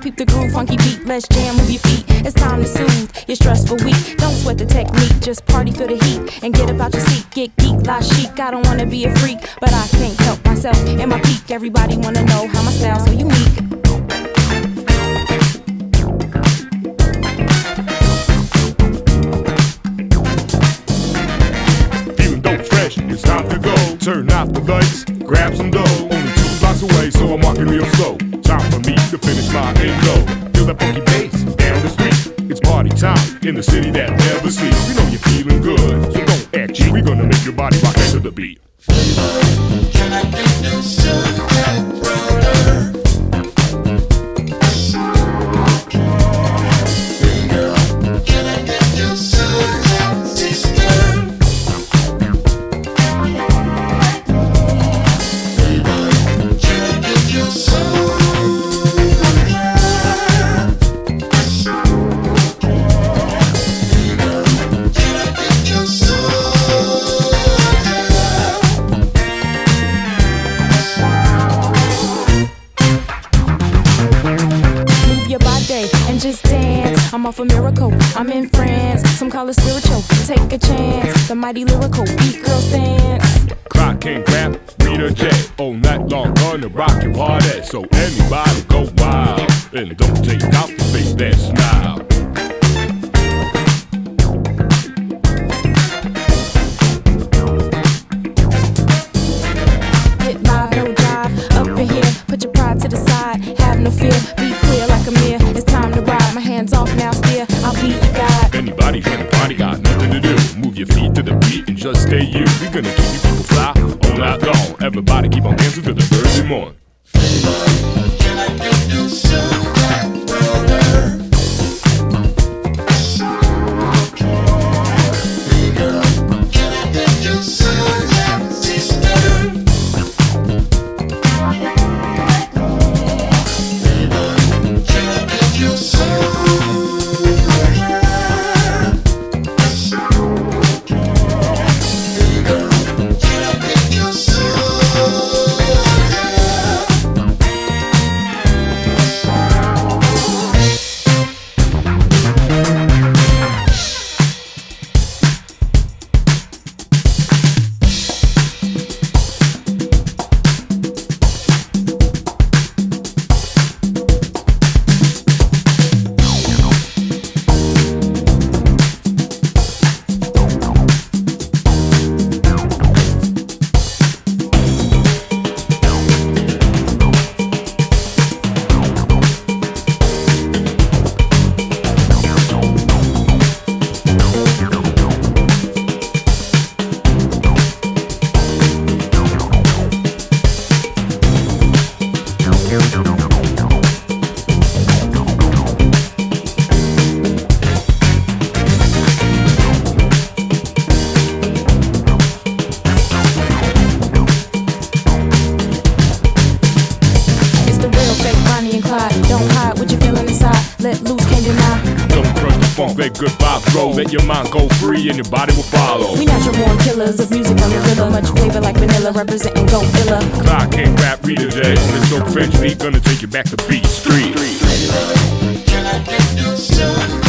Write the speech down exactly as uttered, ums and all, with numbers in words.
peep the groove, funky beat, let's jam, move your feet. It's time to soothe your stressful week. Don't sweat the technique, just party for the heat and get up out your seat. Get geek, la chic. I don't wanna be a freak, but I can't help myself in my peak. Everybody wanna know how my style's so unique. Feeling dope, fresh, it's time to go. Turn out the lights, grab some dough. Only two blocks away, so I'm walking real slow. Time for me to finish my end goal. Feel that funky bass down the street. It's party time in the city that never sleeps. We know you're feeling good, so don't act cheap. We're gonna make your body rock to the beat. Can I get you sugar brother? Can I get you sugar sister? Can I get you sugar? And just dance, I'm off a miracle, I'm in France. Some call it spiritual, take a chance. The mighty lyrical, beat girls dance. Clock can't grab, Rita J. All night long, gonna rock your party. So anybody go wild, and don't take out the face that smile. Get live, no jive, up in here, put your pride to the side. Have no fear, be clear like a mirror. It's time to ride, my hands off now, steer. I'll be your guide. Anybody trying to party got nothing to do. Move your feet to the beat and just stay you. We're gonna keep you people fly all night long. Everybody keep on dancing till the early morning. Can I get you sugar brother? Can I get you sugar sister? Don't hide what you're feeling inside. Let loose, can't deny. Don't crush the funk, let good vibes roll. Let your mind go free and your body will follow. We natural born killers of music on the rhythm. Much flavor like vanilla, representing Go Illa. Clock can't rap, read a day. On this dope French beat, gonna take you back to Beat Street. Can I get you some?